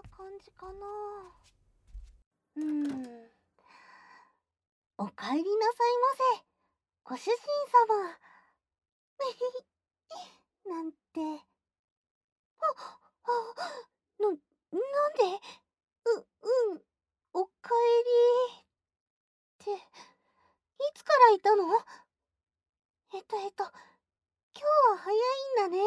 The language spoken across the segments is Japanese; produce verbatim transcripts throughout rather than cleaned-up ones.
感じかな。うーん。おかえりなさいませ、ご主人様。なんて。あ、あ、な、なんで？う、うん、おかえりって、いつからいたの？えっとえっと、今日は早いんだね。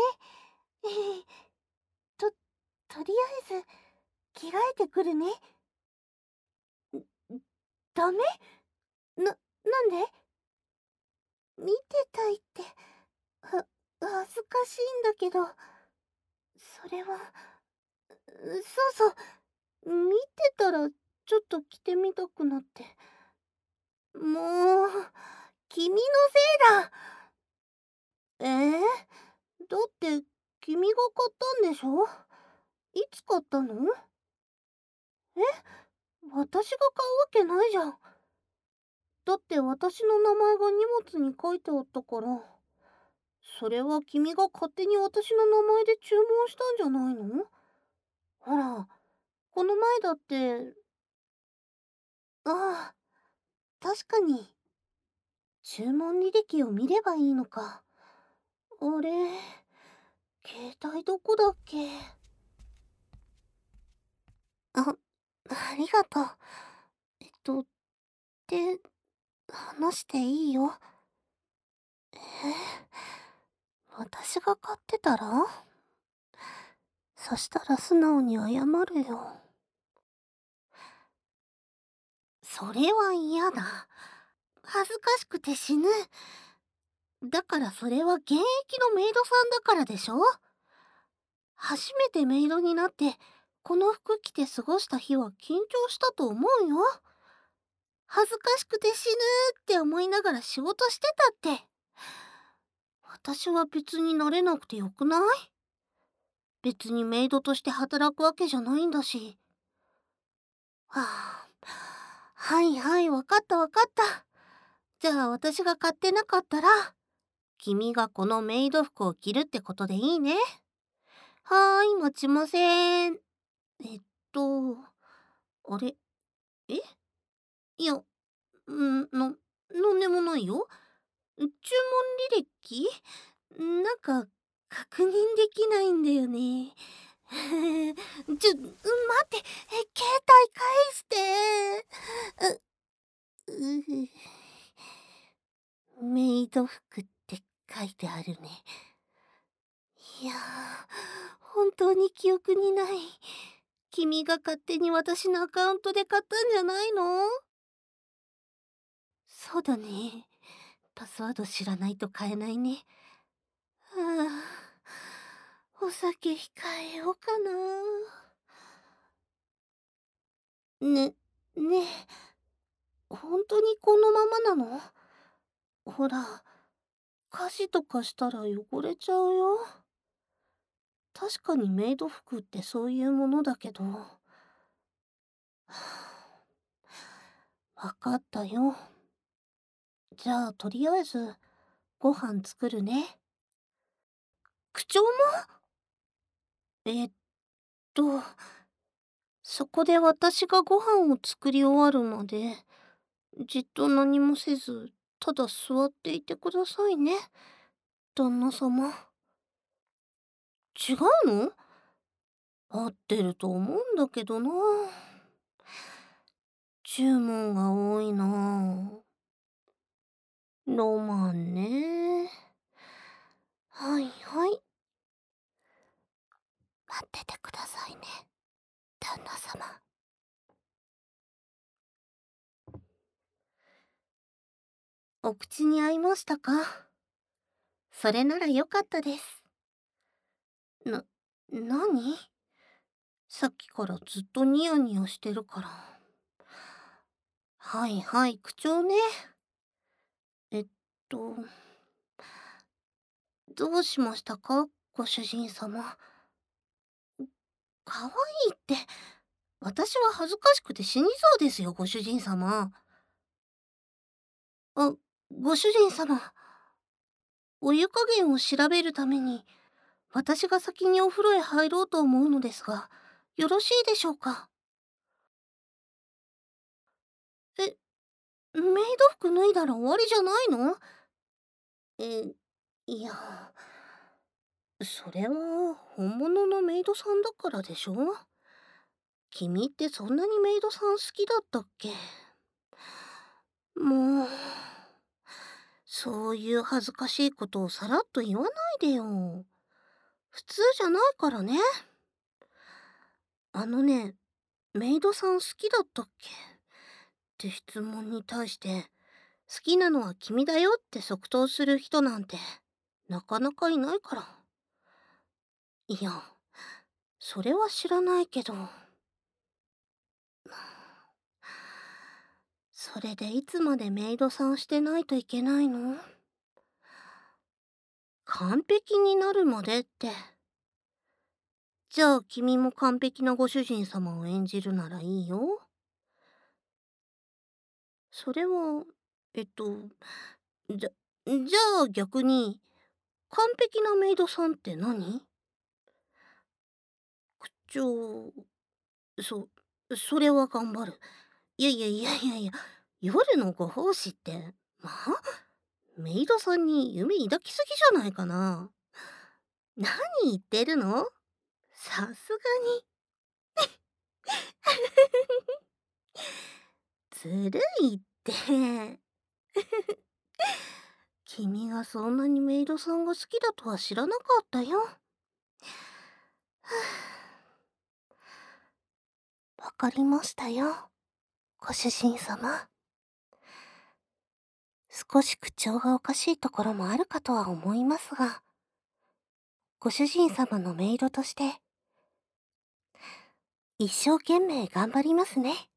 と、とりあえず、着替えてくるね。ん、ん、ダメ？な、なんで？見てたいって、は、恥ずかしいんだけど、それは、そうそう、見てたらちょっと着てみたくなって。もう、君のせいだ。ええ？だって君が買ったんでしょ？いつ買ったの？え？私が買うわけないじゃん。だって私の名前が荷物に書いてあったから。それは君が勝手に私の名前で注文したんじゃないの？ほら、この前だって。ああ、確かに。注文履歴を見ればいいのか。あれ、携帯どこだっけ？あ、ありがとう。えっと、で、話していいよ。え私が買ってたら？そしたら素直に謝るよ。それは嫌だ。恥ずかしくて死ぬ。だからそれは現役のメイドさんだからでしょ？初めてメイドになって、この服着て過ごした日は緊張したと思うよ。恥ずかしくて死ぬって思いながら仕事してたって。私は別になれなくてよくない？別にメイドとして働くわけじゃないんだし。はあ、はいはい、わかったわかった。じゃあ私が買ってなかったら、君がこのメイド服を着るってことでいいね。はーい、持ちません。えっと、あれ、えいや、んな、なんでもないよ。注文履歴なんか、確認できないんだよね。ちょ、待って、え、携帯返して。う、う、メイド服って書いてあるね。いやー、本当に記憶にない。君が勝手に私のアカウントで買ったんじゃないの？そうだね。パスワード知らないと買えないね。はあ、お酒控えようかな。ね、ねえ、本当にこのままなの？ほら、家事とかしたら汚れちゃうよ。確かにメイド服ってそういうものだけど。はあ、わかったよ。じゃあとりあえずご飯作るね。口調も？えっと、そこで私がご飯を作り終わるまで、じっと何もせず、ただ座っていてくださいね、旦那様。違うの？合ってると思うんだけどな。注文が多いな。ロマンね。はいはい。待っててくださいね、旦那様。お口に合いましたか？それならよかったです。な、なに？さっきからずっとニヤニヤしてるから。はいはい、口調ね。えっと、どうしましたか、ご主人様。かわいいって、私は恥ずかしくて死にそうですよ、ご主人様。あ、ご主人様。お湯加減を調べるために、私が先にお風呂へ入ろうと思うのですが、 よろしいでしょうか？え、メイド服脱いだら終わりじゃないの？え、いや、それは本物のメイドさんだからでしょ？君ってそんなにメイドさん好きだったっけ？もう、そういう恥ずかしいことをさらっと言わないでよ。普通じゃないからね。あのね、メイドさん好きだったっけって質問に対して、好きなのは君だよって即答する人なんて、なかなかいないから。いや、それは知らないけど。それでいつまでメイドさんしてないといけないの？完璧になるまでって。じゃあ君も完璧なご主人様を演じるならいいよ。それは、えっと、じゃ、じゃあ逆に、完璧なメイドさんって何？口調、そ、それは頑張る。いやいやいやいやいや、夜のご奉仕って、まあ、メイドさんに夢抱きすぎじゃないかな。何言ってるの？さすがに。ずるいって。君がそんなにメイドさんが好きだとは知らなかったよ。わかりましたよ、ご主人様。少し口調がおかしいところもあるかとは思いますが、ご主人様のメイドとして、一生懸命頑張りますね。